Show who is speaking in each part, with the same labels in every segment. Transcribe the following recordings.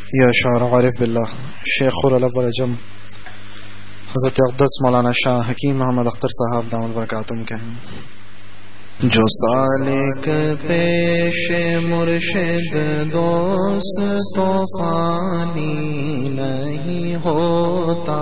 Speaker 1: یا شاعر عارف باللہ شیخ الاول جم حضرت اقدس مولانا شاہ حکیم محمد اختر صاحب دامت برکاتہم کے ہیں. جو سالک پیش مرشد دوست تو فانی نہیں ہوتا،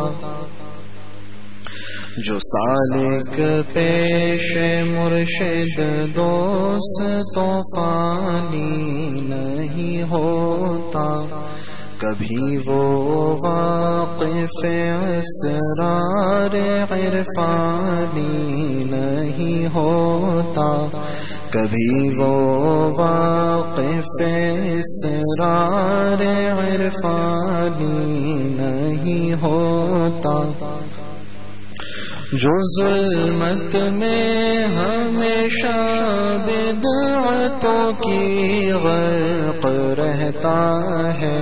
Speaker 1: جو سالک پیش مرشد دوست تو فانی نہیں ہوتا، کبھی وہ واقف اسرار عرفانی نہیں ہوتا، کبھی وہ واقف اسرار عرفانی نہیں ہوتا، جو ظلمت میں ہمیشہ بدعتوں کی غرق رہتا ہے،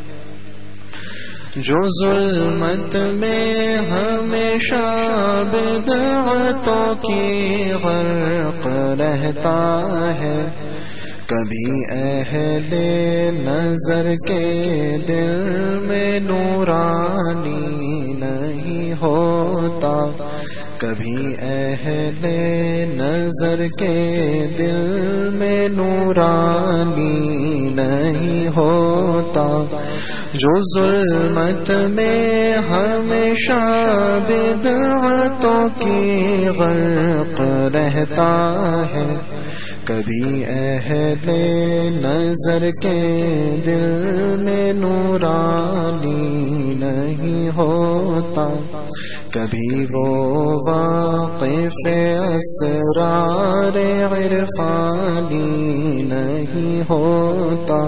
Speaker 1: جو ظلمت میں ہمیشہ بدعتوں کی غرق رہتا ہے، کبھی اہل نظر کے دل میں نورانی نہیں ہوتا، کبھی اہل نظر کے دل میں نورانی نہیں ہوتا، جو ظلمت میں ہمیشہ بدعتوں کی غرق رہتا ہے، کبھی اہل نظر کے دل میں نورانی نہیں ہوتا، کبھی وہ واقف اسرار عرفانی نہیں ہوتا،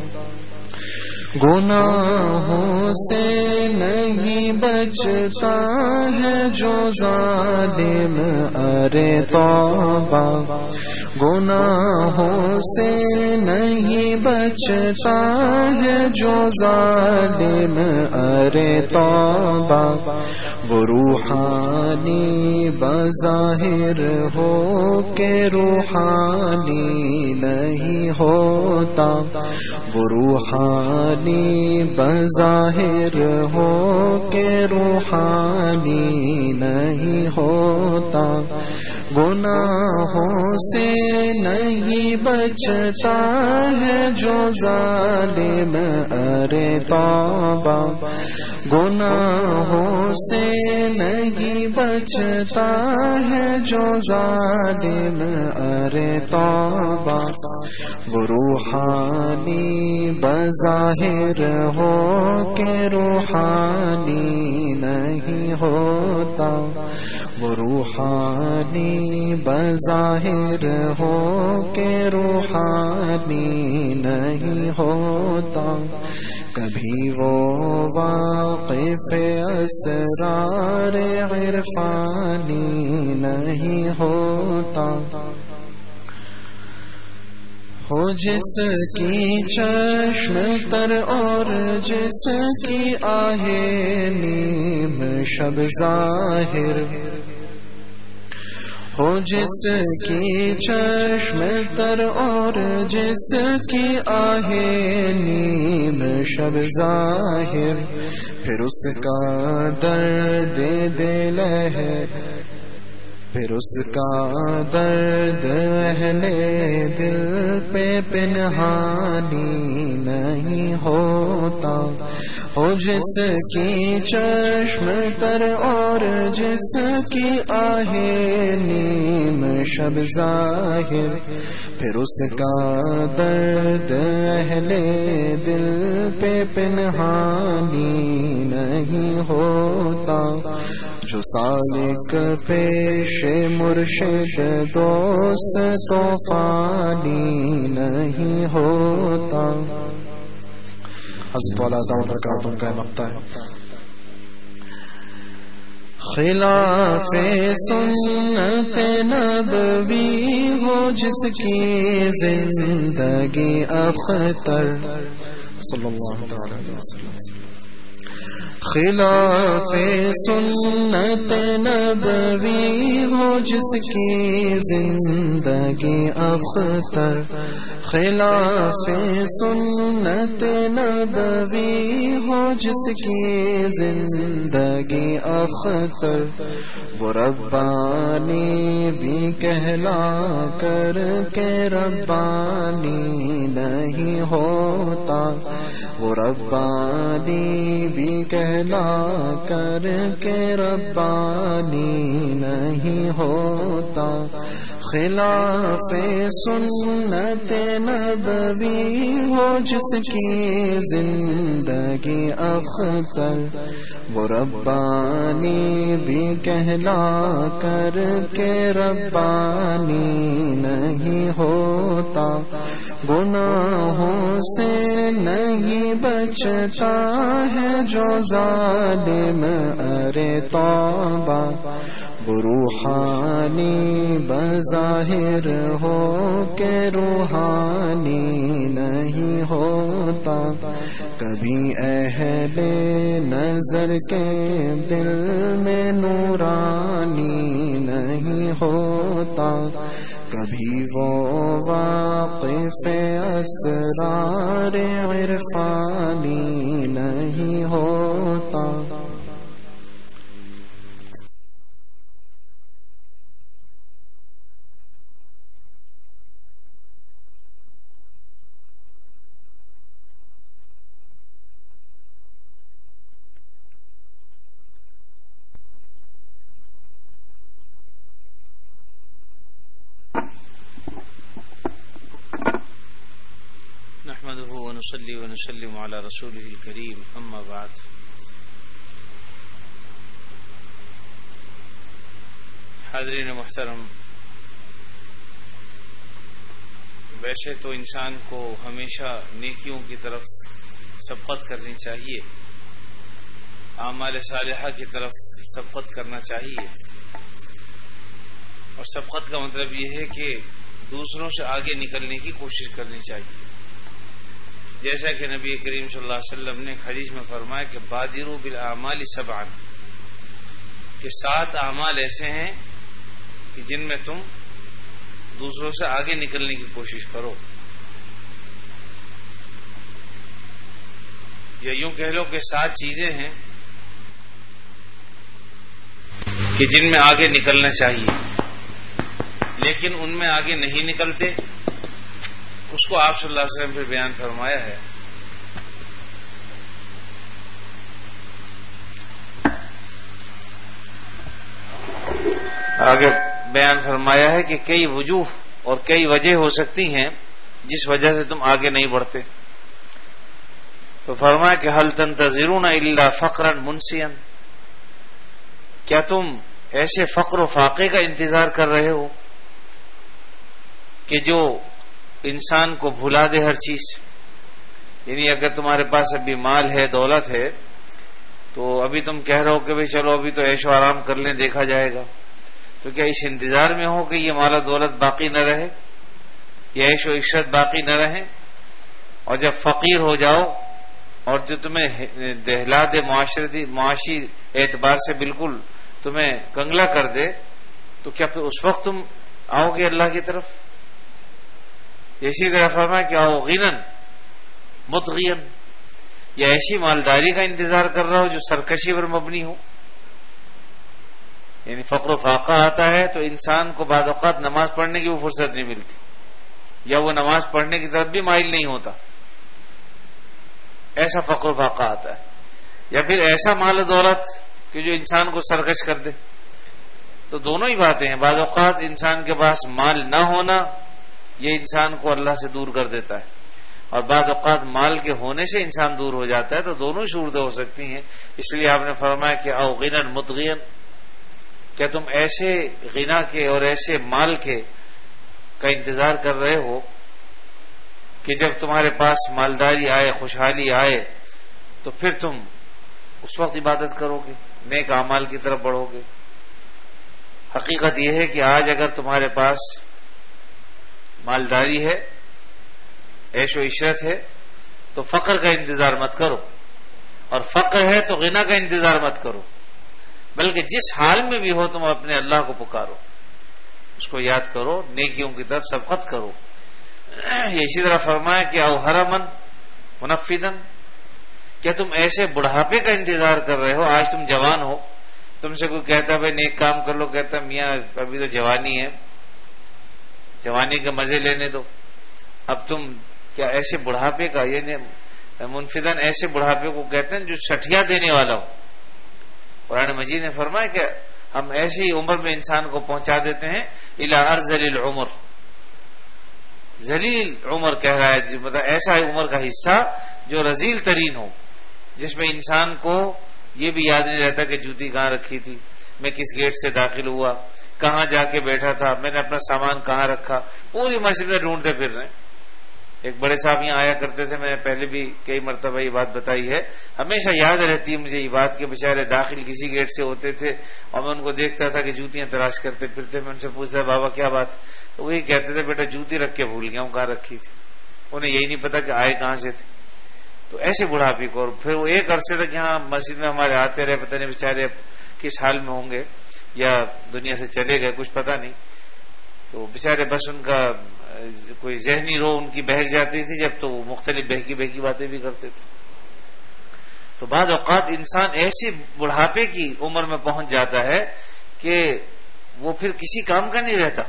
Speaker 1: گناہوں سے نہیں بچتا ہے جو ظالم، ارے توبہ، گناہوں سے نہیں بچتا ہے جو ظالم، ارے توبہ، وہ روحانی بظاہر ہو کے روحانی نہیں ہوتا، وہ روحانی بظاہر ہو کے روحانی نہیں ہوتا، گناہوں سے نہیں بچتا ہے جو ظالم، ارے توبہ، گناہوں سے نہیں بچتا ہے جو ظالم، ارے توبہ، وہ روحانی بظاہر ہو کے روحانی نہیں ہوتا، وہ روحانی بظاہر ہو کے روحانی نہیں ہوتا، کبھی وہ واقف اسرار عرفانی نہیں ہوتا، ہو جس کی چشم تر اور جس کی آہ نیم شب ظاہر، ہو جس کی چشم تر اور جس کی آہ نیم شب ظاہر، پھر اس کا درد دل ہے، پھر اس کا درد اہل دل پہ پنہانی نہیں ہوتا، ہو جس کی چشم تر اور جس کی آہ نیم شب ظاہر، پھر اس کا درد اہل دل پہ پنہانی نہیں ہوتا، جو سالک پیش مرشد دوست تو فانی نہیں ہوتا. حضرت والا دامت برکاتہم کا مقطع ہے. خلاف سنت نبوی ہو جس کی زندگی اختر صلی اللہ علیہ وسلم، خلاف سنت نبوی ہو جس کی زندگی اختر، خلاف سنت نبوی ہو جس کی زندگی اختر، وہ ربانی بھی کہلا کر کے ربانی نہیں ہوتا، وہ ربانی بھی کہلا کر کے ربانی نہیں ہوتا۔ خلاف سنت نبوی ہو جس کی زندگی اختر، وہ ربانی بھی کہلا کر کے ربانی نہیں ہوتا۔ گناہوں سے نہیں بچتا ہے جو ظالم، ارے توبہ، روحانی بظاہر ہو کے روحانی نہیں ہوتا۔ کبھی اہل نظر کے دل میں نورانی نہیں ہوتا، کبھی وہ واقف اسرار عرفانی نہیں ہوتا۔
Speaker 2: ونصلي ونسلم على رسوله الكريم، اما بعد۔ حاضرین محترم، ویسے تو انسان کو ہمیشہ نیکیوں کی طرف سبقت کرنی چاہیے، اعمال صالحہ کی طرف سبقت کرنا چاہیے، اور سبقت کا مطلب یہ ہے کہ دوسروں سے آگے نکلنے کی کوشش کرنی چاہیے، جیسا کہ نبی کریم صلی اللہ علیہ وسلم نے حدیث میں فرمایا کہ بادروا بالاعمال سبعا، کہ 7 اعمال ایسے ہیں کہ جن میں تم دوسروں سے آگے نکلنے کی کوشش کرو، یا یوں کہہ لو کہ 7 چیزیں ہیں کہ جن میں آگے نکلنا چاہیے، لیکن ان میں آگے نہیں نکلتے، اس کو آپ صلی اللہ علیہ وسلم پہ بیان فرمایا ہے۔ آگے بیان فرمایا ہے کہ کئی وجوہ اور کئی وجہ ہو سکتی ہیں جس وجہ سے تم آگے نہیں بڑھتے، تو فرمایا کہ هل تنتظرون الا فقرا منسیا، کیا تم ایسے فقر و فاقے کا انتظار کر رہے ہو کہ جو انسان کو بھلا دے ہر چیز؟ یعنی اگر تمہارے پاس ابھی مال ہے، دولت ہے، تو ابھی تم کہہ رہے ہو کہ بھئی چلو ابھی تو عیش و آرام کر لیں، دیکھا جائے گا، تو کیا اس انتظار میں ہو کہ یہ مال و دولت باقی نہ رہے، یہ عیش و عشرت باقی نہ رہے، اور جب فقیر ہو جاؤ اور جو تمہیں دہلا دے معاشی اعتبار سے بالکل تمہیں کنگلا کر دے، تو کیا پھر اس وقت تم آؤ گے اللہ کی طرف؟ اسی طرح فرمایا کہ آؤ غنن مطغین، یا ایسی مالداری کا انتظار کر رہا ہو جو سرکشی پر مبنی ہو۔ یعنی فقر و فاقہ آتا ہے تو انسان کو بعض اوقات نماز پڑھنے کی وہ فرصت نہیں ملتی، یا وہ نماز پڑھنے کی طرف بھی مائل نہیں ہوتا، ایسا فقر و فاقہ آتا ہے، یا پھر ایسا مال و دولت کہ جو انسان کو سرکش کر دے۔ تو دونوں ہی باتیں ہیں، بعض اوقات انسان کے پاس مال نہ ہونا یہ انسان کو اللہ سے دور کر دیتا ہے، اور بعض اوقات مال کے ہونے سے انسان دور ہو جاتا ہے، تو دونوں صورتیں ہو سکتی ہیں۔ اس لیے آپ نے فرمایا کہ او غنن مطغین، کیا تم ایسے غنا کے اور ایسے مال کے کا انتظار کر رہے ہو کہ جب تمہارے پاس مالداری آئے، خوشحالی آئے، تو پھر تم اس وقت عبادت کرو گے، نیک اعمال کی طرف بڑھو گے۔ حقیقت یہ ہے کہ آج اگر تمہارے پاس مالداری ہے، عیش و عشرت ہے، تو فقر کا انتظار مت کرو، اور فقر ہے تو غنا کا انتظار مت کرو، بلکہ جس حال میں بھی ہو تم اپنے اللہ کو پکارو، اس کو یاد کرو، نیکیوں کی طرف سبقت کرو، یہ اسی طرح فرمایا کہ او حرمن منفدن، کیا تم ایسے بڑھاپے کا انتظار کر رہے ہو؟ آج تم جوان ہو، تم سے کوئی کہتا ہے بھائی نیک کام کر لو، کہتا میاں ابھی تو جوانی ہے، جوانی کے مزے لینے دو. اب تم کیا ایسے بڑھاپے کا، یعنی منفدن ایسے بڑھاپے کو کہتے ہیں جو سٹھیا دینے والا ہو. قرآن مجید نے فرمایا کہ ہم ایسی عمر میں انسان کو پہنچا دیتے ہیں الی ارذل العمر، ذلیل عمر کہہ رہا ہے، مطلب ایسا عمر کا حصہ جو رذیل ترین ہو، جس میں انسان کو یہ بھی یاد نہیں رہتا کہ جوتی کہاں رکھی تھی، میں کس گیٹ سے داخل ہوا، کہاں جا کے بیٹھا تھا، میں نے اپنا سامان کہاں رکھا، پوری مسجد میں ڈھونڈتے پھر رہے ہیں. ایک بڑے صاحب یہاں آیا کرتے تھے، میں نے پہلے بھی کئی مرتبہ یہ بات بتائی ہے، ہمیشہ یاد رہتی ہے مجھے یہ بات کہ بیچارے داخل کسی گیٹ سے ہوتے تھے اور میں ان کو دیکھتا تھا کہ جوتیاں تلاش کرتے پھرتے. میں ان سے پوچھتا بابا کیا بات، تو وہی کہتے تھے بیٹا جوتی رکھ کے بھول گیا ہوں کہاں رکھی تھی. انہیں یہی نہیں پتا کہ آئے کہاں سے تھے. تو ایسے بڑھاپے کو، اور پھر وہ ایک عرصے تک یہاں مسجد میں ہمارے آتے رہے، پتہ نہیں بیچارے کس حال میں ہوں گے یا دنیا سے چلے گئے کچھ پتہ نہیں. تو بیچارے بس ان کا کوئی ذہنی رو ان کی بہک جاتی تھی جب، تو وہ مختلف بہکی باتیں بھی کرتے تھے. تو بعض اوقات انسان ایسی بڑھاپے کی عمر میں پہنچ جاتا ہے کہ وہ پھر کسی کام کا نہیں رہتا.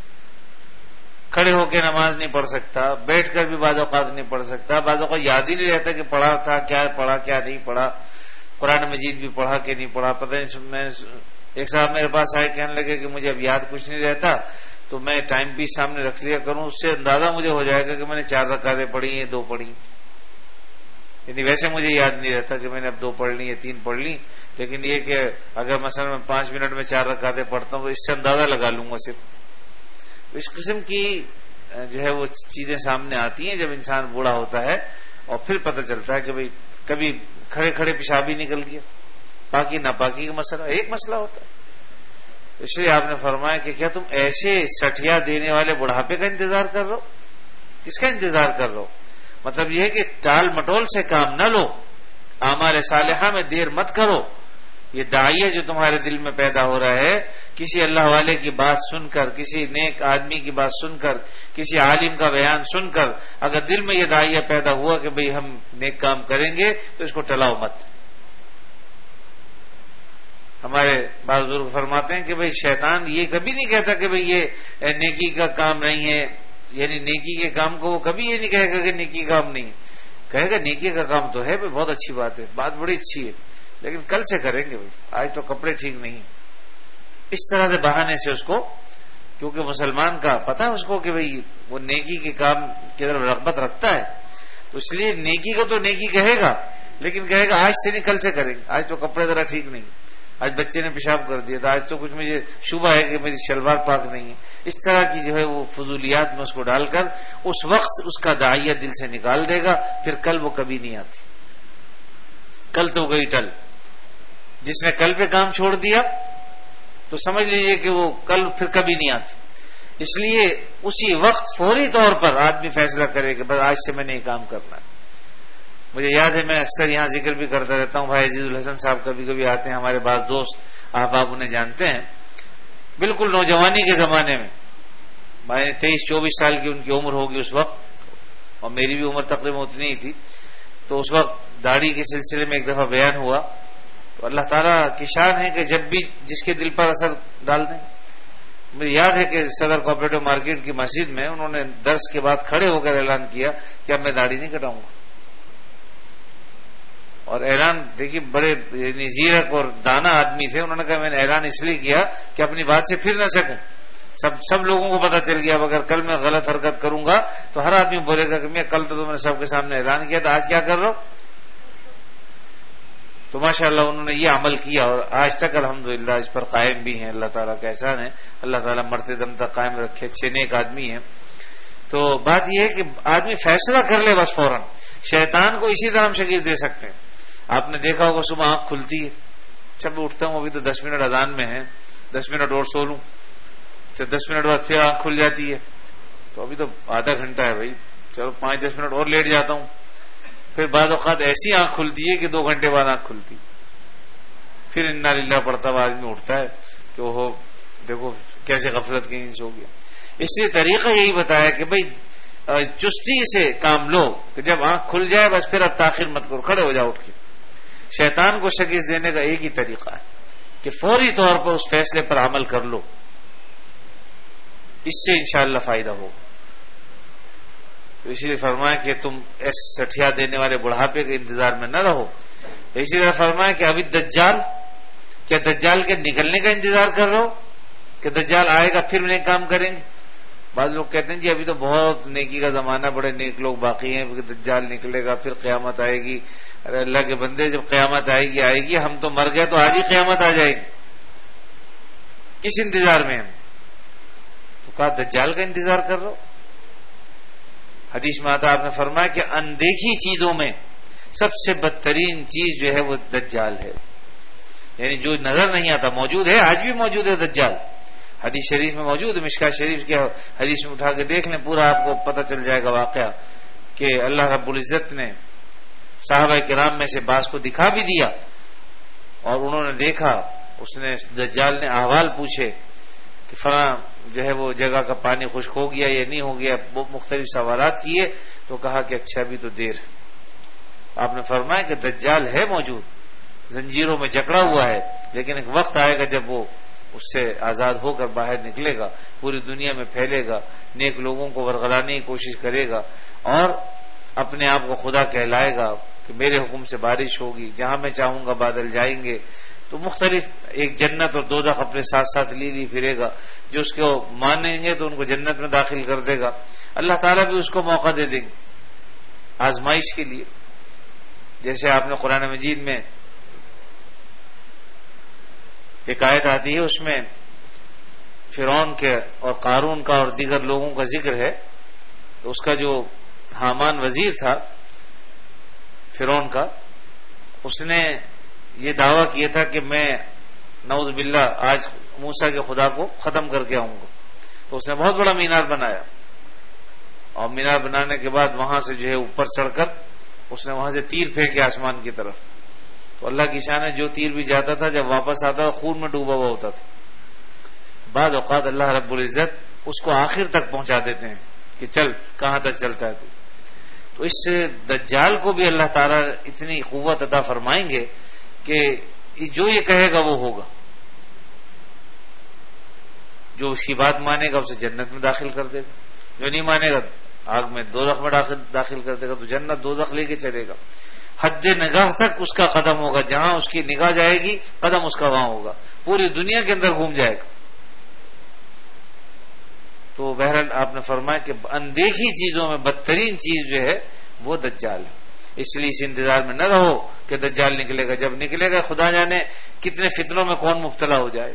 Speaker 2: کھڑے ہو کے نماز نہیں پڑھ سکتا، بیٹھ کر بھی بعض اوقات نہیں پڑھ سکتا، بعض اوقات یاد ہی نہیں رہتا کہ پڑھا تھا کیا، پڑھا کیا نہیں پڑھا، قرآن مجید بھی پڑھا کہ نہیں پڑھا پتہ نہیں. میں ایک صاحب میرے پاس آئے، کہنے لگے کہ مجھے اب یاد کچھ نہیں رہتا، تو میں ٹائم پیس سامنے رکھ لیا کروں، اس سے اندازہ مجھے ہو جائے گا کہ میں نے 4 رکعتیں پڑھی ہیں 2 پڑھی. یعنی ویسے مجھے یاد نہیں رہتا کہ میں نے اب 2 پڑھ لی یا 3 پڑھ لی، لیکن یہ کہ اگر مثلا میں 5 منٹ میں 4 رکعتیں پڑھتا ہوں تو اس سے اندازہ لگا لوں گا صرف. اس قسم کی جو ہے وہ چیزیں سامنے آتی ہیں جب انسان بوڑھا ہوتا ہے، اور پھر پتہ چلتا ہے کہ بھئی کبھی کھڑے کھڑے پیشاب ہی نکل گیا. پاکی ناپاکی کا مسئلہ ایک مسئلہ ہوتا ہے. اس لیے آپ نے فرمایا کہ کیا تم ایسے سٹھیا دینے والے بڑھاپے کا انتظار کر رہے ہو؟ کس کا انتظار کر رہے ہو؟ مطلب یہ ہے کہ ٹال مٹول سے کام نہ لو، اعمال صالحہ میں دیر مت کرو. یہ داعیہ جو تمہارے دل میں پیدا ہو رہا ہے، کسی اللہ والے کی بات سن کر، کسی نیک آدمی کی بات سن کر، کسی عالم کا بیان سن کر اگر دل میں یہ داعیہ پیدا ہوا کہ بھئی ہم نیک کام کریں گے، تو اس کو ٹلاؤ مت. ہمارے بعض بزرگ فرماتے ہیں کہ بھئی شیطان یہ کبھی نہیں کہتا کہ بھئی یہ نیکی کا کام نہیں ہے، یعنی نیکی کے کام کو وہ کبھی یہ نہیں کہے گا کہ نیکی کا کام نہیں، کہے گا نیکی کا کام تو ہے بھئی، بہت اچھی بات ہے، بات بڑی اچھی ہے، لیکن کل سے کریں گے بھئی، آج تو کپڑے ٹھیک نہیں. اس طرح سے بہانے سے اس کو، کیونکہ مسلمان کا پتہ ہے اس کو کہ بھئی وہ نیکی کے کام کی طرف رغبت رکھتا ہے، تو اس لیے نیکی کو تو نیکی کہے گا، لیکن کہے گا آج سے نہیں کل سے کریں گے، آج تو کپڑے ذرا ٹھیک نہیں، آج بچے نے پیشاب کر دیا تھا، آج تو کچھ مجھے شبہ ہے کہ میری شلوار پاک نہیں ہے. اس طرح کی جو ہے وہ فضولیات میں اس کو ڈال کر اس وقت اس کا داعیہ دل سے نکال دے گا، پھر کل وہ کبھی نہیں آتی. کل تو گئی ٹل. جس نے کل پہ کام چھوڑ دیا تو سمجھ لیجئے کہ وہ کل پھر کبھی نہیں آتی. اس لیے اسی وقت فوری طور پر آدمی فیصلہ کرے کہ بس آج سے میں نے یہ کام کرنا ہے. مجھے یاد ہے، میں اکثر یہاں ذکر بھی کرتا رہتا ہوں، بھائی عزیز الحسن صاحب کبھی کبھی آتے ہیں، ہمارے بعض دوست احباب انہیں جانتے ہیں، بالکل نوجوانی کے زمانے میں، میں 23-24 سال کی ان کی عمر ہوگی اس وقت، اور میری بھی عمر تقریباً اتنی ہی تھی. تو اس وقت داڑھی کے سلسلے میں ایک دفعہ بیان ہوا، تو اللہ تعالیٰ کی شان ہے کہ جب بھی جس کے دل پر اثر ڈال دیں. مجھے یاد ہے کہ صدر کوآپریٹو مارکیٹ کی مسجد میں انہوں نے درس کے بعد کھڑے ہو کر اعلان کیا کہ اب میں داڑھی نہیں کٹاؤں گا. اور اعلان دیکھیے بڑے زیرک اور دانا آدمی تھے، انہوں نے کہا میں نے اعلان اس لیے کیا کہ اپنی بات سے پھر نہ سکوں. سب لوگوں کو پتا چل گیا، اگر کل میں غلط حرکت کروں گا تو ہر آدمی بولے گا کہ میں کل تو میں نے سب کے سامنے اعلان کیا تھا، آج کیا کر رہا ہوں. تو ماشاءاللہ انہوں نے یہ عمل کیا اور آج تک الحمدللہ اس پر قائم بھی ہیں. اللہ تعالیٰ کا احسان ہے، اللہ تعالیٰ مرتے دم تک قائم رکھے. اچھے نیک آدمی ہیں. تو بات یہ ہے کہ آدمی فیصلہ کر لے بس فوراً. شیطان کو اسی طرح ہم شکست دے سکتے ہیں. آپ نے دیکھا ہوگا صبح آنکھ کھلتی ہے، جب میں اٹھتا ہوں ابھی تو 10 منٹ اذان میں ہے، 10 منٹ اور سو لوں، پھر 10 منٹ بعد پھر آنکھ کھل جاتی ہے، تو ابھی تو آدھا گھنٹہ ہے بھائی، چلو 5-10 منٹ اور لیٹ جاتا ہوں. پھر بعض اوقات ایسی آنکھ کھلتی ہے کہ 2 گھنٹے بعد آنکھ کھلتی، پھر انا للہ پڑھتا ہوا آدمی اٹھتا ہے کہ وہ دیکھو کیسے غفلت کے نیچے ہو گیا. اس لیے طریقہ یہی بتایا کہ بھائی چستی سے کام لو کہ جب آنکھ کھل جائے بس پھر اب تاخیر مت کرو، کھڑے ہو جاؤ اٹھ کے. شیطان کو شکست دینے کا ایک ہی طریقہ ہے کہ فوری طور پر اس فیصلے پر عمل کر لو، اس سے انشاءاللہ فائدہ ہو. تو اسی لیے فرمایا کہ تم اس سٹھیا دینے والے بڑھاپے کے انتظار میں نہ رہو. اسی طرح فرمایا کہ ابھی دجال، کیا دجال کے نکلنے کا انتظار کر رہے ہو کہ دجال آئے گا پھر نیک کام کریں گے؟ بعض لوگ کہتے ہیں جی ابھی تو بہت نیکی کا زمانہ، بڑے نیک لوگ باقی ہیں، دجال نکلے گا پھر قیامت آئے گی. ارے اللہ کے بندے، جب قیامت آئے گی ہم تو مر گئے تو آج ہی قیامت آ جائے گی، کس انتظار میں ہم؟ تو کہا دجال کا انتظار کر رہا ہو. حدیث میں آتا آپ نے فرمایا کہ اندیکھی چیزوں میں سب سے بدترین چیز جو ہے وہ دجال ہے، یعنی جو نظر نہیں آتا، موجود ہے، آج بھی موجود ہے دجال. حدیث شریف میں موجود ہے، مشکاۃ شریف کے حدیث میں اٹھا کے دیکھ لیں، پورا آپ کو پتہ چل جائے گا واقعہ کہ اللہ رب العزت نے صحابہ کرام میں سے بعض کو دکھا بھی دیا اور انہوں نے دیکھا. اس نے دجال نے احوال پوچھے کہ فلاں جو ہے وہ جگہ کا پانی خشک ہو گیا یا نہیں ہو گیا، وہ مختلف سوالات کیے تو کہا کہ اچھا ابھی تو دیر. آپ نے فرمایا کہ دجال ہے موجود، زنجیروں میں جکڑا ہوا ہے، لیکن ایک وقت آئے گا جب وہ اس سے آزاد ہو کر باہر نکلے گا، پوری دنیا میں پھیلے گا، نیک لوگوں کو ورغلانے کی کوشش کرے گا اور اپنے آپ کو خدا کہلائے گا کہ میرے حکم سے بارش ہوگی، جہاں میں چاہوں گا بادل جائیں گے. تو مختلف ایک جنت اور دوزخ اپنے ساتھ ساتھ لی پھرے گا. جو اس کو مانیں گے تو ان کو جنت میں داخل کر دے گا، اللہ تعالیٰ بھی اس کو موقع دے دیں گے آزمائش کے لیے. جیسے آپ نے قرآن مجید میں ایک آیت آتی ہے، اس میں فرعون کے اور قارون کا اور دیگر لوگوں کا ذکر ہے. تو اس کا جو حامان وزیر تھا فرعون کا، اس نے یہ دعویٰ کیا تھا کہ میں نعوذ باللہ آج موسیٰ کے خدا کو ختم کر کے آؤں گا. تو اس نے بہت بڑا مینار بنایا اور مینار بنانے کے بعد وہاں سے جو ہے اوپر چڑھ کر اس نے وہاں سے تیر پھینکے آسمان کی طرف. تو اللہ کی شان ہے، جو تیر بھی جاتا تھا جب واپس آتا تھا خون میں ڈوبا ہوا ہوتا تھا. بعض اوقات اللہ رب العزت اس کو آخر تک پہنچا دیتے ہیں کہ چل کہاں تک چلتا ہے تو اس دجال کو بھی اللہ تعالیٰ اتنی قوت عطا فرمائیں گے کہ جو یہ کہے گا وہ ہوگا. جو اس کی بات مانے گا اسے جنت میں داخل کر دے گا، جو نہیں مانے گا آگ میں دوزخ میں داخل کر دے گا. تو جنت دوزخ لے کے چلے گا، حد نگاہ تک اس کا قدم ہوگا، جہاں اس کی نگاہ جائے گی قدم اس کا وہاں ہوگا، پوری دنیا کے اندر گھوم جائے گا. تو بہرحال آپ نے فرمایا کہ اندیکھی چیزوں میں بدترین چیز جو ہے وہ دجال ہے. اس لیے اس انتظار میں نہ رہو کہ دجال نکلے گا. جب نکلے گا خدا جانے کتنے فتنوں میں کون مبتلا ہو جائے.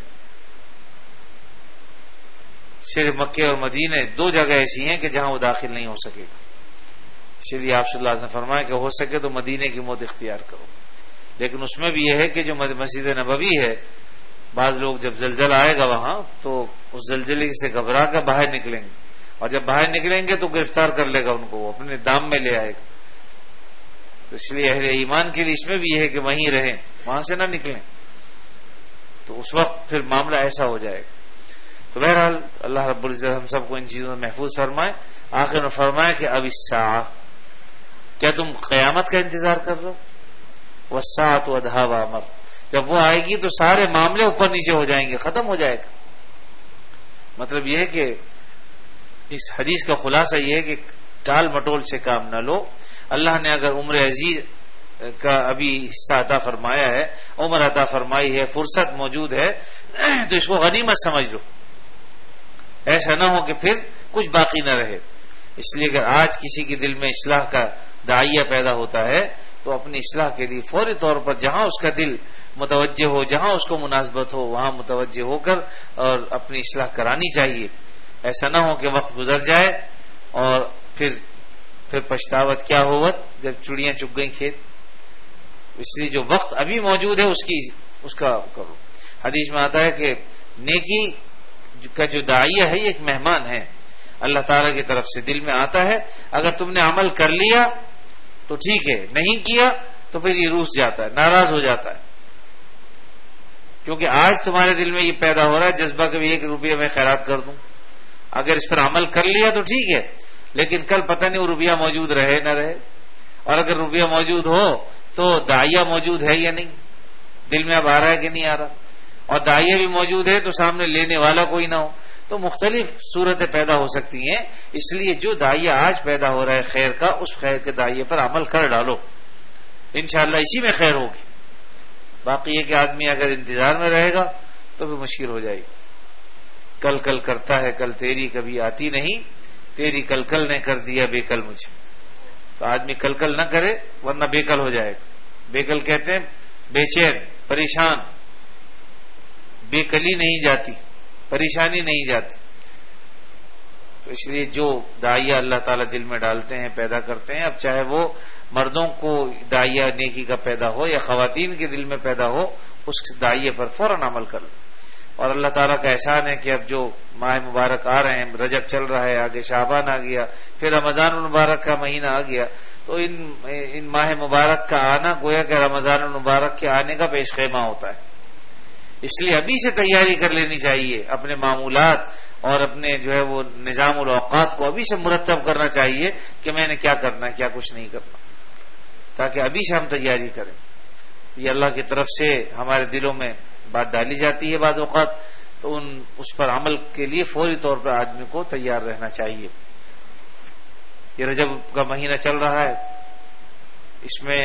Speaker 2: صرف مکے اور مدینے دو جگہ ایسی ہیں کہ جہاں وہ داخل نہیں ہو سکے گا. اس لیے آپ صلی اللہ علیہ وسلم فرمایا کہ ہو سکے تو مدینے کی موت اختیار کرو. لیکن اس میں بھی یہ ہے کہ جو مسجد نبوی ہے، بعض لوگ جب زلزلہ آئے گا وہاں تو اس زلزلے سے گھبرا کر باہر نکلیں گے، اور جب باہر نکلیں گے تو گرفتار کر لے گا ان کو، وہ اپنے دام میں لے آئے گا. تو اس لیے اہل ایمان کے لیے اس میں بھی یہ ہے کہ وہیں رہیں، وہاں سے نہ نکلیں. تو اس وقت پھر معاملہ ایسا ہو جائے گا. تو بہرحال اللہ رب العزت ہم سب کو ان چیزوں میں محفوظ فرمائے. آخر میں فرمایا کہ اب الساعہ، کیا تم قیامت کا انتظار کر رہے ہو؟ والساعۃ ادھا وامر، جب وہ آئے گی تو سارے معاملے اوپر نیچے ہو جائیں گے، ختم ہو جائے گا. مطلب یہ ہے کہ اس حدیث کا خلاصہ یہ ہے کہ ٹال مٹول سے کام نہ لو. اللہ نے اگر عمر عزیز کا ابھی حصہ عطا فرمایا ہے، عمر عطا فرمائی ہے، فرصت موجود ہے، تو اس کو غنیمت سمجھ لو. ایسا نہ ہو کہ پھر کچھ باقی نہ رہے. اس لیے اگر آج کسی کے دل میں اصلاح کا داعیہ پیدا ہوتا ہے تو اپنی اصلاح کے لیے فوری طور پر جہاں اس کا دل متوجہ ہو، جہاں اس کو مناسبت ہو، وہاں متوجہ ہو کر اور اپنی اصلاح کرانی چاہیے. ایسا نہ ہو کہ وقت گزر جائے اور پھر پچھتاوت کیا ہوت جب چڑیاں چگ گئیں کھیت. اس لیے جو وقت ابھی موجود ہے اس کا کرو. حدیث میں آتا ہے کہ نیکی کا جو داعیہ ہے یہ ایک مہمان ہے اللہ تعالیٰ کی طرف سے، دل میں آتا ہے. اگر تم نے عمل کر لیا تو ٹھیک ہے، نہیں کیا تو پھر یہ روس جاتا ہے، ناراض ہو جاتا ہے. کیونکہ آج تمہارے دل میں یہ پیدا ہو رہا ہے جذبہ کہ 1 روپیہ میں خیرات کر دوں. اگر اس پر عمل کر لیا تو ٹھیک ہے، لیکن کل پتہ نہیں وہ روپیہ موجود رہے نہ رہے، اور اگر روپیہ موجود ہو تو داعیہ موجود ہے یا نہیں، دل میں اب آ رہا ہے کہ نہیں آ رہا، اور داعیہ بھی موجود ہے تو سامنے لینے والا کوئی نہ ہو، تو مختلف صورتیں پیدا ہو سکتی ہیں. اس لیے جو داعیہ آج پیدا ہو رہا ہے خیر کا، اس خیر کے داعیے پر عمل کر ڈالو، انشاءاللہ اسی میں خیر ہوگی. باقی یہ کہ آدمی اگر انتظار میں رہے گا تو بھی مشکل ہو جائے گی. کل کل کرتا ہے کل تیری کبھی آتی نہیں، تیری کل کل نے کر دیا بے کل مجھے. تو آدمی کل کل نہ کرے ورنہ بے کل ہو جائے گا. بے کل کہتے ہیں بے چین، پریشان. بے کلی نہیں جاتی، پریشانی نہیں جاتی. تو اس لیے جو داعیہ اللہ تعالیٰ دل میں ڈالتے ہیں، پیدا کرتے ہیں، اب چاہے وہ مردوں کو داعیہ نیکی کا پیدا ہو یا خواتین کے دل میں پیدا ہو، اس داعیے پر فوراً عمل کر لو. اور اللہ تعالیٰ کا احسان ہے کہ اب جو ماہ مبارک آ رہے ہیں، رجب چل رہا ہے، آگے شعبان آ گیا، پھر رمضان المبارک کا مہینہ آ گیا، تو ان ماہ مبارک کا آنا گویا کہ رمضان المبارک کے آنے کا پیش خیمہ ہوتا ہے. اس لیے ابھی سے تیاری کر لینی چاہیے، اپنے معمولات اور اپنے جو ہے وہ نظام الاوقات کو ابھی سے مرتب کرنا چاہیے کہ میں نے کیا کرنا ہے، کیا کچھ نہیں کرنا، تاکہ ابھی سے ہم تیاری کریں. یہ اللہ کی طرف سے ہمارے دلوں میں بات ڈالی جاتی ہے بعض اوقات، تو اس پر عمل کے لیے فوری طور پر آدمی کو تیار رہنا چاہیے. یہ رجب کا مہینہ چل رہا ہے، اس میں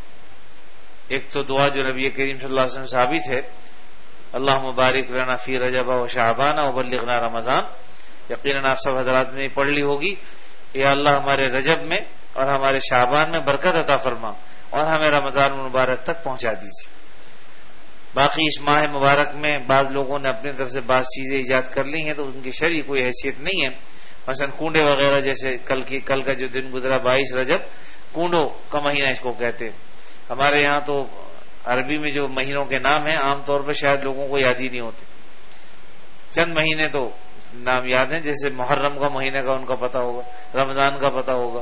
Speaker 2: ایک تو دعا جو نبی کریم صلی اللہ علیہ وسلم ثابت ہے، اللہم بارک لنا فی رجب و شعبان و بلغنا رمضان. یقیناً آپ سب حضرات نے پڑھ لی ہوگی، یا اللہ ہمارے رجب میں اور ہمارے شعبان میں برکت عطا فرما اور ہمیں رمضان مبارک تک پہنچا دیجیے. باقی اس ماہ مبارک میں بعض لوگوں نے اپنی طرف سے بعض چیزیں ایجاد کر لی ہیں تو ان کی شرعی کوئی حیثیت نہیں ہے. مثلا کنڈے وغیرہ، جیسے کل کا جو دن گزرا 22 رجب، کنڈوں کا مہینہ اس کو کہتے ہیں. ہمارے یہاں تو عربی میں جو مہینوں کے نام ہیں عام طور پہ شاید لوگوں کو یاد ہی نہیں ہوتے. چند مہینے تو نام یاد ہیں، جیسے محرم کا مہینے کا ان کا پتہ ہوگا، رمضان کا پتہ ہوگا،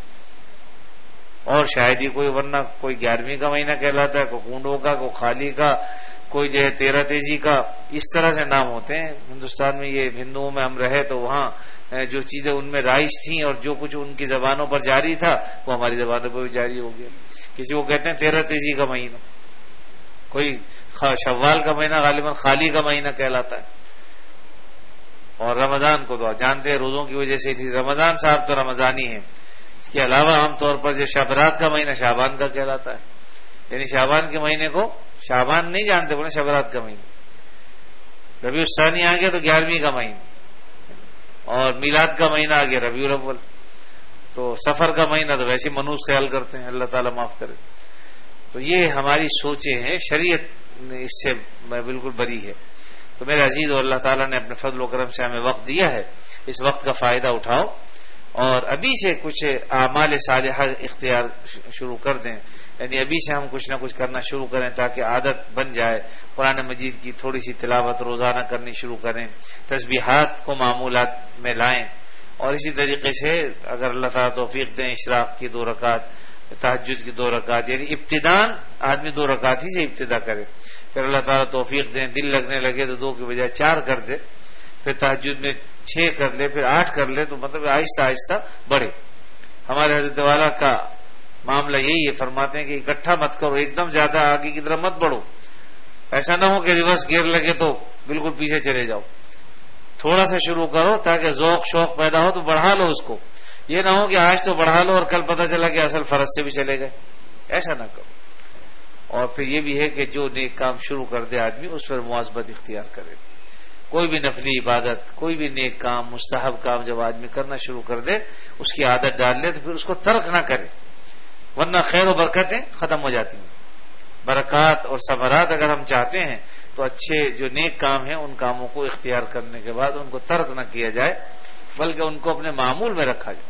Speaker 2: اور شاید ہی کوئی، ورنہ کوئی 11ویں کا مہینہ کہلاتا ہے، کوئی کنڈوں کا، کوئی خالی کا، کوئی جو ہے 13 تیزی کا. اس طرح سے نام ہوتے ہیں. ہندوستان میں یہ ہندوؤں میں ہم رہے تو وہاں جو چیزیں ان میں رائج تھیں اور جو کچھ ان کی زبانوں پر جاری تھا وہ ہماری زبانوں پر بھی جاری ہو گیا. کسی کو کہتے ہیں 13 تیزی کا مہینہ، کوئی شوال کا مہینہ غالباً خالی کا مہینہ کہلاتا ہے. اور رمضان کو تو جانتے ہیں روزوں کی وجہ سے رمضان صاحب تو رمضانی ہے. اس کے علاوہ عام طور پر جو شبرات کا مہینہ شعبان کا کہلاتا ہے، یعنی شعبان کے مہینے کو شعبان نہیں جانتے، بولے شبرات کا مہینہ. ربیع الثانی آ گیا تو 11ویں کا مہینہ، اور میلاد کا مہینہ آ گیا ربیع الاول. تو سفر کا مہینہ تو ویسے منحوس خیال کرتے ہیں، اللہ تعالیٰ معاف کرے. تو یہ ہماری سوچیں ہیں، شریعت اس سے بالکل بری ہے. تو میرے عزیز، اور اللہ تعالیٰ نے اپنے فضل و کرم سے ہمیں وقت دیا ہے، اس وقت کا فائدہ اٹھاؤ اور ابھی سے کچھ اعمال صالحہ اختیار شروع کر دیں. یعنی ابھی سے ہم کچھ نہ کچھ کرنا شروع کریں تاکہ عادت بن جائے. قرآن مجید کی تھوڑی سی تلاوت روزانہ کرنی شروع کریں، تسبیحات کو معمولات میں لائیں، اور اسی طریقے سے اگر اللہ تعالیٰ توفیق دیں اشراق کی 2 رکعت، تہجد کی 2 رکعت، یعنی ابتداءً آدمی 2 رکعت ہی سے ابتدا کرے. پھر اللہ تعالیٰ توفیق دیں، دل لگنے لگے تو 2 کی بجائے 4 کر دے، پھر تہجد میں 6 کر لے، پھر 8 کر لے. تو مطلب آہستہ آہستہ بڑھے. ہمارے حضرت والا کا معاملہ یہی ہے، فرماتے ہیں کہ اکٹھا مت کرو، ایک دم زیادہ آگے کی طرف مت بڑھو. ایسا نہ ہو کہ ریورس گیئر لگے تو بالکل پیچھے چلے جاؤ. تھوڑا سا شروع کرو تاکہ ذوق شوق پیدا ہو تو بڑھا لو اس کو. یہ نہ ہو کہ آج تو بڑھا لو اور کل پتہ چلا کہ اصل فرض سے بھی چلے گئے. ایسا نہ کرو. اور پھر یہ بھی ہے کہ جو نیک کام شروع کر دے آدمی اس پر مواظبت اختیار کرے. کوئی بھی نفلی عبادت، کوئی بھی نیک کام، مستحب کام جب آدمی کرنا شروع کر دے، اس کی عادت ڈال لے تو پھر اس کو ترک نہ کرے، ورنہ خیر و برکتیں ختم ہو جاتی ہیں. برکات اور ثمرات اگر ہم چاہتے ہیں تو اچھے جو نیک کام ہیں ان کاموں کو اختیار کرنے کے بعد ان کو ترک نہ کیا جائے بلکہ ان کو اپنے معمول میں رکھا جائے.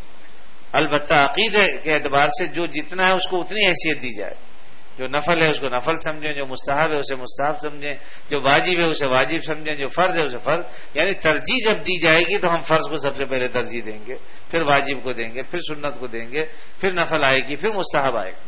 Speaker 2: البتہ عقیدے کے اعتبار سے جو جتنا ہے اس کو اتنی حیثیت دی جائے. جو نفل ہے اس کو نفل سمجھیں، جو مستحب ہے اسے مستحب سمجھیں، جو واجب ہے اسے واجب سمجھیں، جو فرض ہے اسے فرض. یعنی ترجیح جب دی جائے گی تو ہم فرض کو سب سے پہلے ترجیح دیں گے، پھر واجب کو دیں گے، پھر سنت کو دیں گے، پھر نفل آئے گی، پھر مستحب آئے گا.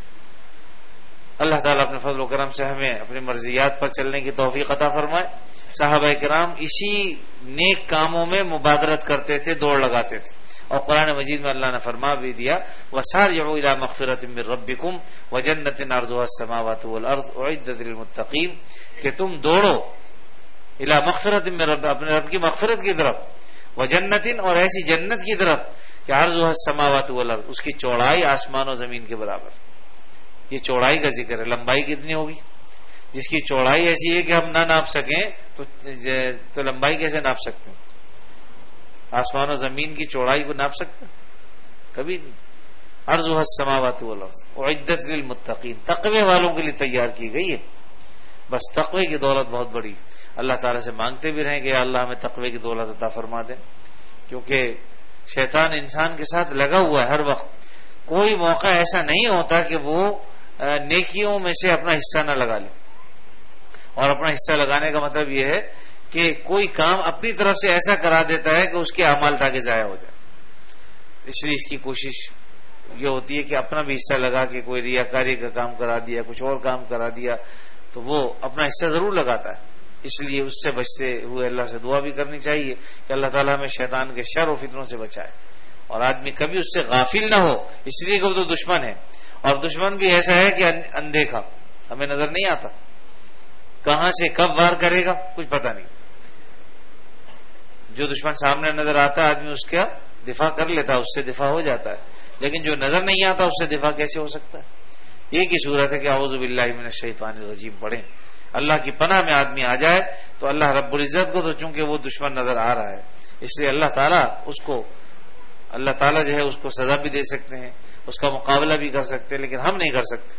Speaker 2: اللہ تعالیٰ اپنے فضل و کرم سے ہمیں اپنی مرضیات پر چلنے کی توفیق عطا فرمائے. صحابہ کرام اسی نیک کاموں میں مبادرت کرتے تھے، دوڑ لگاتے تھے، اور قرآن مجید میں اللہ نے فرما بھی دیا وَسَارِعُوا إِلَىٰ مَغْفِرَةٍ مِّن رَّبِّكُمْ وَجَنَّةٍ عَرْضُهَا السَّمَاوَاتُ وَالْأَرْضُ أُعِدَّتْ لِلْمُتَّقِينَ کہ تم دوڑو اِلَىٰ مَغْفِرَةٍ مِّن رَّبِّكُمْ اپنے رب کی مغفرت کی طرف وَجَنَّةٍ اور ایسی جنت کی طرف کہ عَرْضُهَا السَّمَاوَاتُ وَالْأَرْضُ اس کی چوڑائی آسمان و زمین کے برابر. یہ چوڑائی کا ذکر ہے. لمبائی کتنی ہوگی؟ جس کی چوڑائی ایسی ہے کہ ہم نہ ناپ سکیں تو لمبائی کیسے ناپ سکتے ہیں؟ آسمان و زمین کی چوڑائی کو ناپ سکتے ہیں؟ کبھی نہیں. عرضها السماوات والارض اعدت للمتقین تقوی والوں کے لیے تیار کی گئی ہے. بس تقوی کی دولت بہت بڑی. اللہ تعالیٰ سے مانگتے بھی رہیں کہ اللہ ہمیں تقوی کی دولت عطا فرما دیں، کیونکہ شیطان انسان کے ساتھ لگا ہوا ہے ہر وقت. کوئی موقع ایسا نہیں ہوتا کہ وہ نیکیوں میں سے اپنا حصہ نہ لگا لے. اور اپنا حصہ لگانے کا مطلب یہ ہے کہ کوئی کام اپنی طرف سے ایسا کرا دیتا ہے کہ اس کے اعمال تاکہ ضائع ہو جائے. اس لیے اس کی کوشش یہ ہوتی ہے کہ اپنا بھی حصہ لگا کے کوئی ریاکاری کا کام کرا دیا، کچھ اور کام کرا دیا، تو وہ اپنا حصہ ضرور لگاتا ہے. اس لیے اس سے بچتے ہوئے اللہ سے دعا بھی کرنی چاہیے کہ اللہ تعالیٰ ہمیں شیطان کے شر و فتنوں سے بچائے، اور آدمی کبھی اس سے غافل نہ ہو. اس لیے کہ وہ تو دشمن ہے، اور دشمن بھی ایسا ہے کہ اندیکھا، ہمیں نظر نہیں آتا کہاں سے کب وار کرے گا، کچھ پتہ نہیں. جو دشمن سامنے نظر آتا ہے آدمی اس کا دفاع کر لیتا ہے، اس سے دفاع ہو جاتا ہے. لیکن جو نظر نہیں آتا اس سے دفاع کیسے ہو سکتا ہے؟ ایک ہی صورت ہے کہ اعوذ باللہ من الشیطان الرجیم پڑھیں، اللہ کی پناہ میں آدمی آ جائے تو اللہ رب العزت کو تو چونکہ وہ دشمن نظر آ رہا ہے، اس لیے اللہ تعالیٰ جو ہے اس کو سزا بھی دے سکتے ہیں، اس کا مقابلہ بھی کر سکتے ہیں، لیکن ہم نہیں کر سکتے.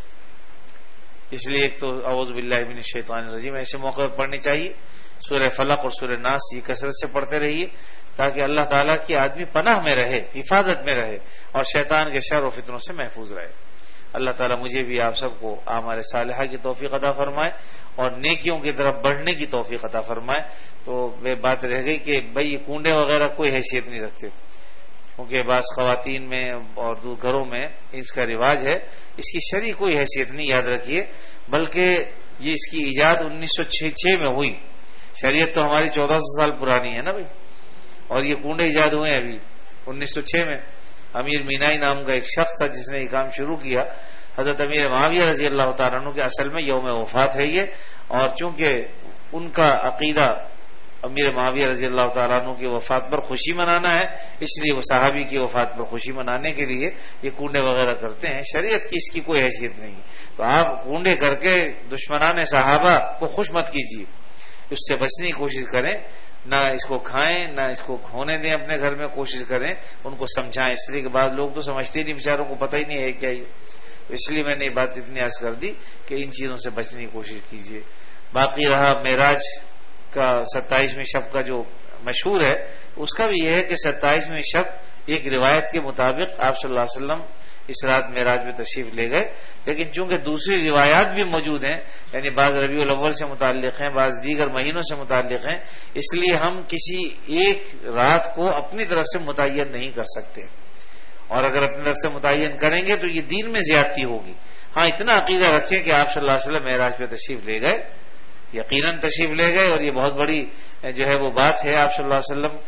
Speaker 2: اس لیے ایک تو اعوذ باللہ من الشیطان الرجیم ایسے موقع پر پڑھنی چاہیے. سورہ فلق اور سورہ ناس یہ کثرت سے پڑھتے رہیے تاکہ اللہ تعالیٰ کی آدمی پناہ میں رہے، حفاظت میں رہے، اور شیطان کے شر و فتنوں سے محفوظ رہے. اللہ تعالیٰ مجھے بھی آپ سب کو اعمال صالحہ کی توفیق عطا فرمائے اور نیکیوں کی طرف بڑھنے کی توفیق عطا فرمائے. تو وہ بات رہ گئی کہ بھئی یہ کنڈے وغیرہ کوئی حیثیت نہیں رکھتے، کیونکہ بعض خواتین میں اور گھروں میں اس کا رواج ہے. اس کی شرعی کوئی حیثیت نہیں، یاد رکھیے، بلکہ یہ اس کی ایجاد 1906 میں ہوئی. شریعت تو ہماری 1400 سال پرانی ہے نا بھائی، اور یہ کنڈے ایجاد ہوئے ہیں ابھی 1906 میں. امیر مینائی نام کا ایک شخص تھا جس نے یہ کام شروع کیا. حضرت امیر معاویہ رضی اللہ تعالیٰ عنہ کے اصل میں یوم وفات ہے یہ، اور چونکہ ان کا عقیدہ امیر معاویہ رضی اللہ تعالیٰ عنہ کی وفات پر خوشی منانا ہے، اس لیے وہ صحابی کی وفات پر خوشی منانے کے لیے یہ کنڈے وغیرہ کرتے ہیں. شریعت کی اس کی کوئی حیثیت نہیں. تو آپ کنڈے کر کے دشمنان صحابہ کو خوش مت کیجیے، اس سے بچنے کی کوشش کریں، نہ اس کو کھائیں نہ اس کو کھونے دیں اپنے گھر میں، کوشش کریں ان کو سمجھائیں. اس لیے کہ بعض لوگ تو سمجھتے ہی نہیں، بیچاروں کو پتہ ہی نہیں ہے کیا یہ. اس لیے میں نے یہ بات اتنی عرض کر دی کہ ان چیزوں سے بچنے کی کوشش کیجیے. باقی رہا معراج کا 27ویں شب کا جو مشہور ہے، اس کا بھی یہ ہے کہ 27ویں شب ایک روایت کے مطابق آپ صلی اللہ علیہ وسلم اس رات معراج میں تشریف لے گئے. لیکن چونکہ دوسری روایات بھی موجود ہیں، یعنی بعض ربیع الاول سے متعلق ہیں، بعض دیگر مہینوں سے متعلق ہیں، اس لیے ہم کسی ایک رات کو اپنی طرف سے متعین نہیں کر سکتے، اور اگر اپنی طرف سے متعین کریں گے تو یہ دین میں زیادتی ہوگی. ہاں اتنا عقیدہ رکھیں کہ آپ صلی اللہ علیہ وسلم معراج پہ تشریف لے گئے، یقیناً تشریف لے گئے، اور یہ بہت بڑی جو ہے وہ بات ہے. آپ صلی اللہ علیہ وسلم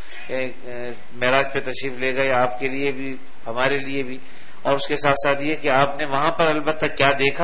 Speaker 2: معراج پہ تشریف لے گئے، آپ کے لیے بھی ہمارے لیے بھی. اور اس کے ساتھ ساتھ یہ کہ آپ نے وہاں پر البتہ کیا دیکھا،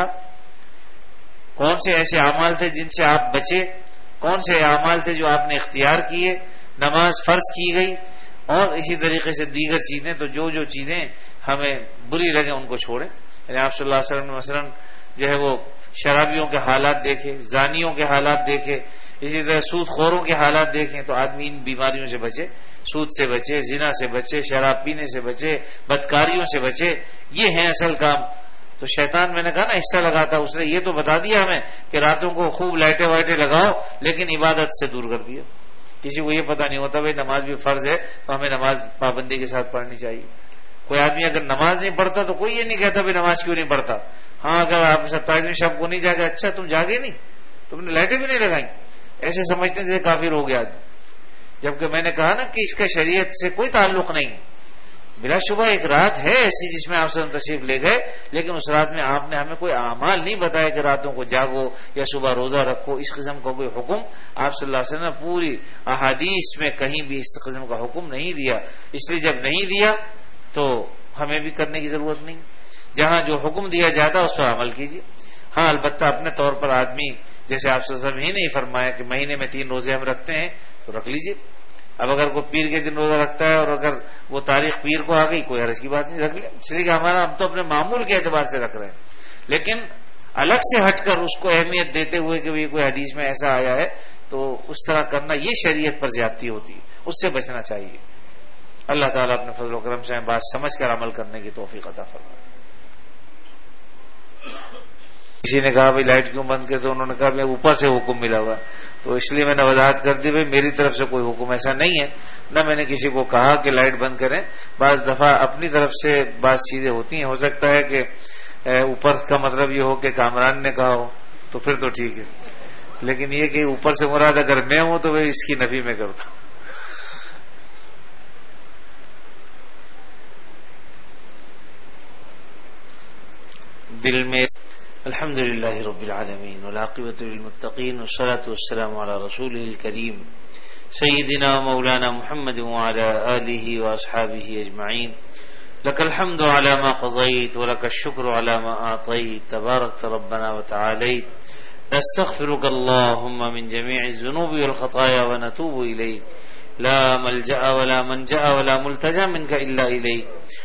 Speaker 2: کون سے ایسے اعمال تھے جن سے آپ بچے، کون سے اعمال تھے جو آپ نے اختیار کیے، نماز فرض کی گئی، اور اسی طریقے سے دیگر چیزیں. تو جو چیزیں ہمیں بری لگیں ان کو چھوڑیں. یعنی آپ صلی اللہ علیہ وسلم نے مثلا جو ہے وہ شرابیوں کے حالات دیکھے، زانیوں کے حالات دیکھے، اسی طرح سود خوروں کے حالات دیکھیں. تو آدمی ان بیماریوں سے بچے، سود سے بچے، زنا سے بچے، شراب پینے سے بچے، بدکاریوں سے بچے. یہ ہیں اصل کام. تو شیطان میں نے کہا نا حصہ لگاتا، اس نے یہ تو بتا دیا ہمیں کہ راتوں کو خوب لائٹیں وائٹیں لگاؤ، لیکن عبادت سے دور کر دیا. کسی کو یہ پتہ نہیں ہوتا بھائی نماز بھی فرض ہے تو ہمیں نماز پابندی کے ساتھ پڑھنی چاہیے. کوئی آدمی اگر نماز نہیں پڑھتا تو کوئی یہ نہیں کہتا بھائی نماز کیوں نہیں پڑھتا. ہاں اگر آپ 27ویں شب کو نہیں جاگے، اچھا تم جاگے نہیں، تم نے لائٹیں بھی نہیں لگائیں، ایسے سمجھتے سے کافر ہو گیا آدمی. جبکہ میں نے کہا نا کہ اس کا شریعت سے کوئی تعلق نہیں. بلا شبہ ایک رات ہے ایسی جس میں آپ سے تشریف لے گئے، لیکن اس رات میں آپ نے ہمیں کوئی اعمال نہیں بتایا کہ راتوں کو جاگو یا صبح روزہ رکھو، اس قسم کا کوئی حکم آپ صلی اللہ علیہ وسلم نے پوری احادیث میں کہیں بھی اس قسم کا حکم نہیں دیا. اس لیے جب نہیں دیا تو ہمیں بھی کرنے کی ضرورت نہیں. جہاں جو حکم دیا جاتا ہے اس پر عمل کیجیے. ہاں البتہ اپنے طور پر آدمی جیسے آپ صلی اللہ علیہ وسلم ہی نہیں فرمایا کہ مہینے میں 3 روزے ہم رکھتے ہیں تو رکھ لیجیے. اب اگر کوئی پیر کے دن روزہ رکھتا ہے اور اگر وہ تاریخ پیر کو آ گئی کوئی حرج کی بات نہیں، رکھ لیں. اس لیے کہ ہمارا ہم تو اپنے معمول کے اعتبار سے رکھ رہے ہیں، لیکن الگ سے ہٹ کر اس کو اہمیت دیتے ہوئے کہ کوئی حدیث میں ایسا آیا ہے تو اس طرح کرنا یہ شریعت پر زیادتی ہوتی ہے، اس سے بچنا چاہیے. اللہ تعالیٰ اپنے فضل و کرم سے بات سمجھ کر عمل کرنے کی توفیق عطا فرمائے. کسی نے کہا بھائی لائٹ کیوں بند کر، تو انہوں نے کہا بھائی اوپر سے حکم ملا ہوا، تو اس لیے میں نے وضاحت کر دی بھائی میری طرف سے کوئی حکم ایسا نہیں ہے، نہ میں نے کسی کو کہا کہ لائٹ بند کریں. بعض دفعہ اپنی طرف سے بعض چیزیں ہوتی ہیں، ہو سکتا ہے کہ اوپر کا مطلب یہ ہو کہ کامران نے کہا ہو تو پھر تو ٹھیک ہے، لیکن یہ کہ اوپر سے مراد اگر میں ہوں تو اس کی نفی میں کرتا ہوں. دل میں الحمد للہ رب العالمین والعاقبۃ للمتقین والصلاۃ والسلام علی رسولہ الکریم سیدنا مولانا محمد وعلی آلہ واصحابہ اجمعین. لک الحمد علی ما قضیت ولک الشکر علی ما اعطیت تبارکت ربنا وتعالیت. نستغفرک اللہم من جمیع الذنوب والخطایا ونتوب الیک. لا ملجأ ولا منجأ ولا ملتجأ منك إلا إليك.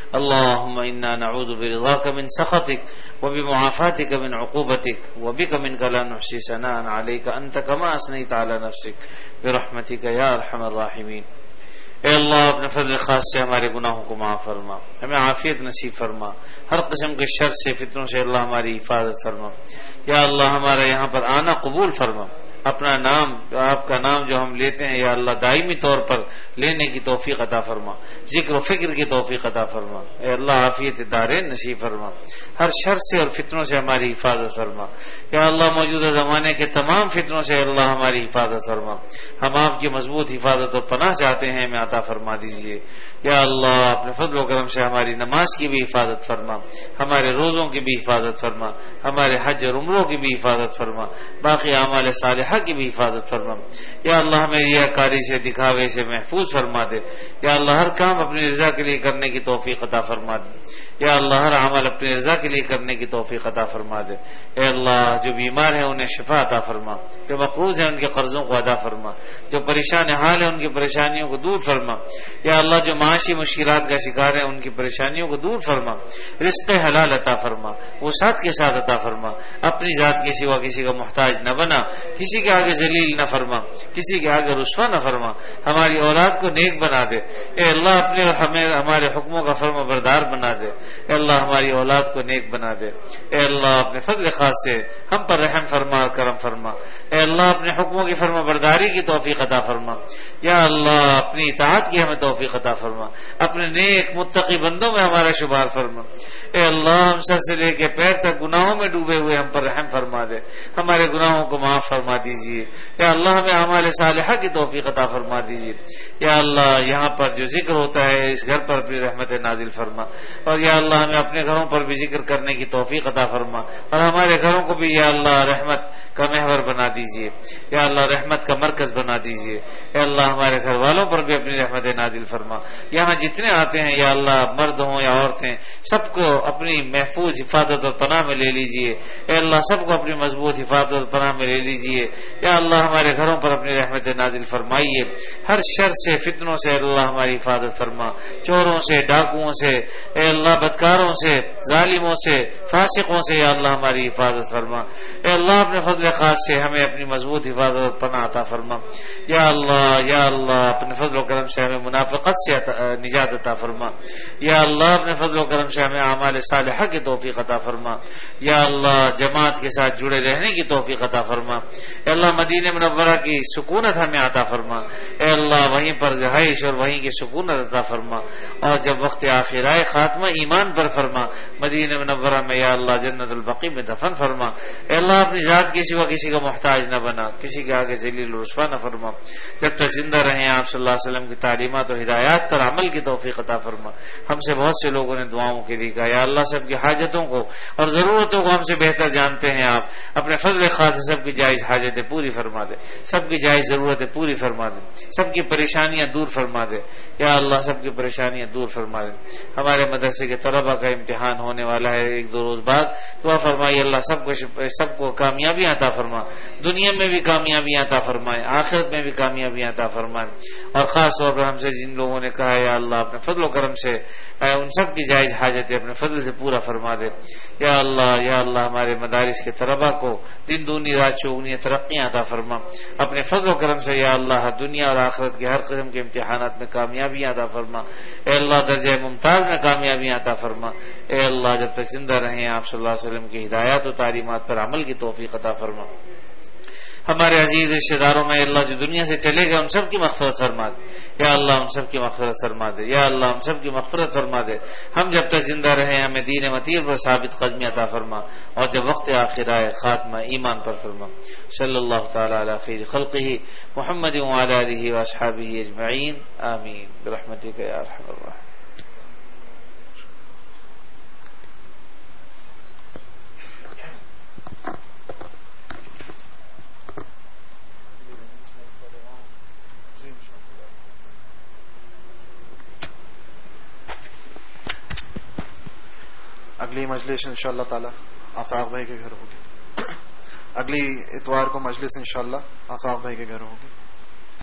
Speaker 2: اللهم إنا نعوذ برضاك من سخطك وبمعافاتك من عقوبتك وبك منك لا نحصي ثناء عليك أنت كما أثنيت على نفسك برحمتك يا أرحم الراحمين. اے اللہ اپنے فضل خاص سے ہمارے گناہوں کو معاف فرما، ہمیں عافیت نصیب فرما، ہر قسم کے شر سے فتنوں سے اللہ ہماری حفاظت فرما. یا اللہ ہمارا یہاں پر آنا قبول فرما. اپنا نام آپ کا نام جو ہم لیتے ہیں یا اللہ دائمی طور پر لینے کی توفیق عطا فرما، ذکر و فکر کی توفیق عطا فرما. اے اللہ عافیت دارین نصیب فرما، ہر شر سے اور فتنوں سے ہماری حفاظت فرما. یا اللہ موجودہ زمانے کے تمام فتنوں سے اللہ ہماری حفاظت فرما. ہم آپ کی مضبوط حفاظت اور پناہ چاہتے ہیں، ہمیں عطا فرما دیجیے. یا اللہ اپنے فضل و کرم سے ہماری نماز کی بھی حفاظت فرما، ہمارے روزوں کی بھی حفاظت فرما، ہمارے حج اور عمروں کی بھی حفاظت فرما، باقی اعمال صالحہ کی بھی حفاظت فرما. یا اللہ ہمیں ریاکاری سے دکھاوے سے محفوظ فرما دے. یا اللہ ہر کام اپنی رضا کے لیے کرنے کی توفیق عطا فرما دے. یا اللہ ہر عمل اپنی رضا کے لیے کرنے کی توفیق عطا فرما دے. اے اللہ جو بیمار ہیں انہیں شفا عطا فرما، جو مقروض ہیں ان کے قرضوں کو ادا فرما، جو پریشان حال ہیں ان کی پریشانیوں کو دور فرما. یا اللہ جو معاشی مشکلات کا شکار ہیں ان کی پریشانیوں کو دور فرما. رزق حلال عطا فرما، وسعت کے ساتھ عطا فرما. اپنی ذات کے سوا کسی کا محتاج نہ بنا، کسی کے آگے ذلیل نہ فرما، کسی کے آگے رسوا نہ فرما. ہماری اولاد کو نیک بنا دے. اے اللہ اپنے اور ہمیں ہمارے حکموں کا فرما بردار بنا دے. اے اللہ ہماری اولاد کو نیک بنا دے. اے اللہ اپنے فضل خاص سے ہم پر رحم فرما اور کرم فرما. اے اللہ اپنے حکموں کی فرما برداری کی توفیق عطا فرما. یا اللہ اپنی اطاعت کی ہمیں توفیق عطا فرما، اپنے نیک متقی بندوں میں ہمارا شمار فرما. اے اللہ ہم سر سے لے کے پیر تک گناہوں میں ڈوبے ہوئے ہم پر رحم فرما دے، ہمارے گناہوں کو معاف فرما دیجیے. یا اللہ ہمیں اعمال صالحہ کی توفیق عطا فرما دیجیے. یا اللہ یہاں پر جو ذکر ہوتا ہے اس گھر پر بھی رحمت نازل فرما، اور یا اللہ ہمیں اپنے گھروں پر بھی ذکر کرنے کی توفیق عطا فرما، اور ہمارے گھروں کو بھی یا اللہ رحمت کا محور بنا دیجیے. یا اللہ رحمت کا مرکز بنا دیجیے. یا اللہ ہمارے گھر والوں پر بھی اپنی رحمت نازل فرما. یہاں جتنے آتے ہیں یا اللہ مرد ہوں یا عورتیں سب کو اپنی محفوظ حفاظت اور پناہ میں لے لیجیے. اے اللہ سب کو اپنی مضبوط حفاظت اور پناہ میں لے لیجیے. یا اللہ ہمارے گھروں پر اپنی رحمت نازل فرمائیے. ہر شر سے فتنوں سے اللہ ہماری حفاظت فرما، چوروں سے ڈاکوؤں سے اے اللہ بدکاروں سے ظالموں سے فاسقوں سے یا اللہ ہماری حفاظت فرما. اے اللہ اپنے فضل خاص سے ہمیں اپنی مضبوط حفاظت اور پناہ عطا فرما. یا اللہ اپنے فضل و کرم سے ہمیں منافقت سے نجات عطا فرما. یا اللہ اپنے فضل و کرم سے ہمیں اعمال صالحہ کی توفیق عطا فرما. یا اللہ جماعت کے ساتھ جڑے رہنے کی توفیق عطا فرما. اے اللہ مدینہ منورہ کی سکونت ہمیں عطا فرما. اے اللہ وہیں پر رہائش اور وہیں کی سکونت عطا فرما. اور جب وقت آخر آئے خاتمہ ایمان ایمان پر فرما، مدینہ منورہ میں یا اللہ جنت البقیع میں دفن فرما۔ اے اللہ اپنی ذات کے سوا کسی کا محتاج نہ بنا، کسی کے آگے ذلیل و رسوا نہ فرما۔ جب تک زندہ رہیں آپ صلی اللہ علیہ وسلم کی تعلیمات و ہدایات پر عمل کی توفیق عطا فرما۔ ہم سے بہت سے لوگوں نے دعاؤں کے لیے کہا، یا اللہ سب کی حاجتوں کو اور ضرورتوں کو ہم سے بہتر جانتے ہیں آپ، اپنے فضل خاص سے سب کی جائز حاجتیں پوری فرما دے، سب کی جائز ضرورتیں پوری فرما دے، سب کی پریشانیاں دور فرما دے، یا اللہ سب کی پریشانیاں دور فرما دے۔ ہمارے مدرسے کے طلبہ کا امتحان ہونے والا ہے ایک دو روز بعد، دعا فرمائیے اللہ سب کو کامیابی عطا فرما، دنیا میں بھی کامیابی عطا فرمائے، آخرت میں بھی کامیابی عطا فرمائے۔ اور خاص طور پر ہم سے جن لوگوں نے کہا ہے یا اللہ اپنے فضل و کرم سے ان سب کی جائز حاجتیں اپنے فضل سے پورا فرما دے۔ یا اللہ ہمارے مدارس کے طلبہ کو دن دونی رات چوگنی ترقیاں عطا فرما، اپنے فضل و کرم سے یا اللہ دنیا اور آخرت کے ہر قسم کے امتحانات میں کامیابی عطا فرما۔ اے اللہ درجہ ممتاز میں کامیابی عطا فرما۔ اے اللہ جب تک زندہ رہیں آپ صلی اللہ علیہ وسلم کی ہدایات و تعلیمات پر عمل کی توفیق عطا فرما۔ ہمارے عزیز رشتہ داروں میں اللہ جو دنیا سے چلے گئے ان سب کی مغفرت فرما دے، یا اللہ ہم سب کی مغفرت فرما دے، یا اللہ ہم سب کی مغفرت فرما دے۔ ہم جب تک زندہ رہیں ہمیں دین مطیر پر ثابت قدمی عطا فرما، اور جب وقت آخر آئے خاتمہ ایمان پر فرما۔ صلی اللہ تعالی علی خیر خلقہ محمد وعلی آلہ واصحابہ اجمعین، آمین برحمتک یا ارحم الراحمین۔
Speaker 1: اگلی مجلس انشاءاللہ تعالی آفاق بھائی کے گھر ہوگی، اگلی اتوار کو مجلس انشاءاللہ آفاق بھائی کے گھر ہوگی۔